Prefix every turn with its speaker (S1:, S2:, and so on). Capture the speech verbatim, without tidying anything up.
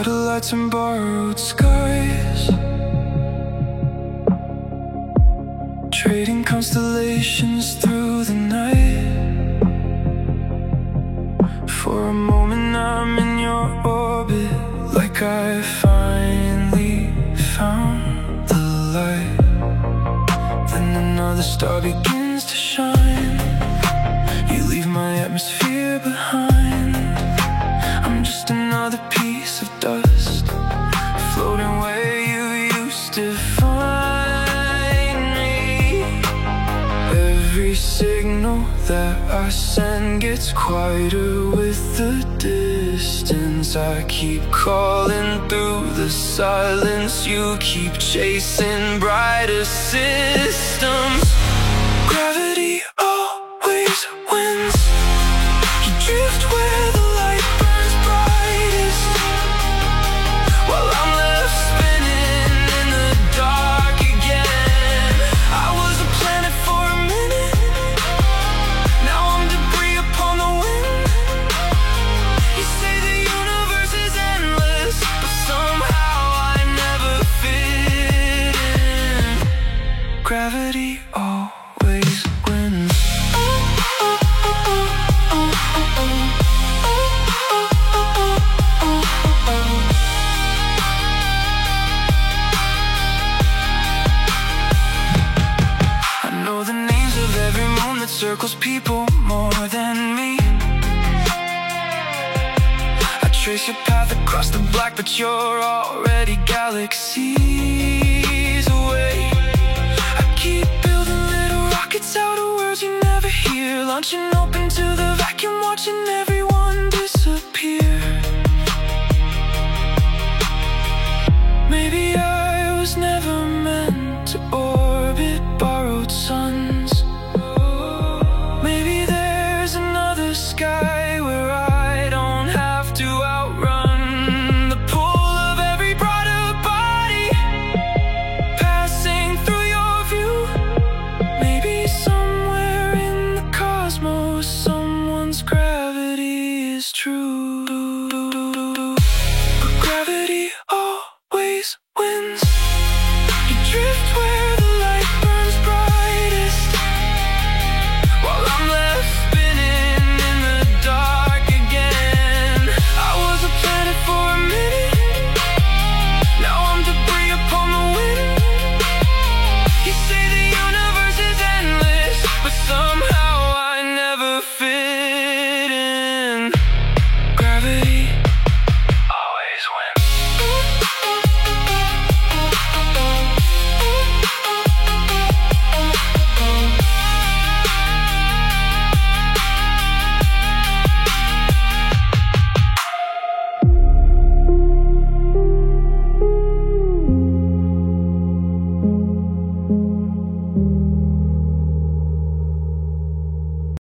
S1: Satellites and borrowed skies, trading constellations through the night. For a moment I'm in your orbit, like I finally found the light. Then another star begins to shine. You leave my atmosphere behind. I'm just another piece of dust, floating where you used to find me. Every signal that I send gets quieter with the distance. I keep calling through the silence. You keep chasing brighter systems. Gravity always wins. You drift where the light burns brightest, while I'm left spinning in the dark again. I was a planet for a minute, now I'm debris upon the wind. You say the universe is endless, but somehow I never fit in. Gravity always wins. I know the names of every moon that circles people more than me. I trace your path across the black, but you're already galaxies away. I keep building little rockets out of words you never hear, launching open to the vacuum, watching everyone disappear. Maybe I was never meant to orbit borrowed suns. Maybe there's another sky where I don't have to outrun the pull of every brighter body passing through your view. Maybe somewhere in the cosmos someone's gravity is true. But gravity always wins.